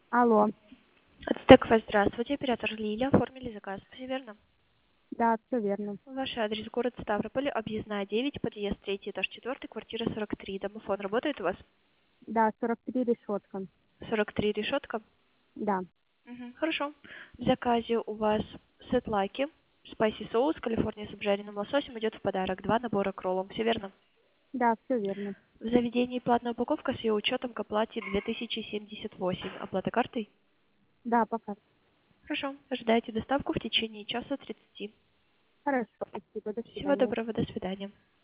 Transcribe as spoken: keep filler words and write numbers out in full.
Алло. Ацтекфест, здравствуйте, оператор Лиля, оформили заказ, все верно? Да, все верно. Ваш адрес, город Ставрополь, объездная девять, подъезд третий, этаж четвертый, квартира сорок три. Домофон работает у вас? Да, сорок три решетка. сорок три решетка? Да. Мгм, хорошо. В заказе у вас сет лаки, спайси соус, Калифорния с обжаренным лососем идет в подарок. Два набора к роллам, все верно? Да, все верно. В заведении платная упаковка с ее учетом к оплате две тысячи семьдесят восемь. Оплата картой? Да, пока. Хорошо. Ожидайте доставку в течение часа тридцати. Хорошо, спасибо. До Всего свидания. доброго, до свидания.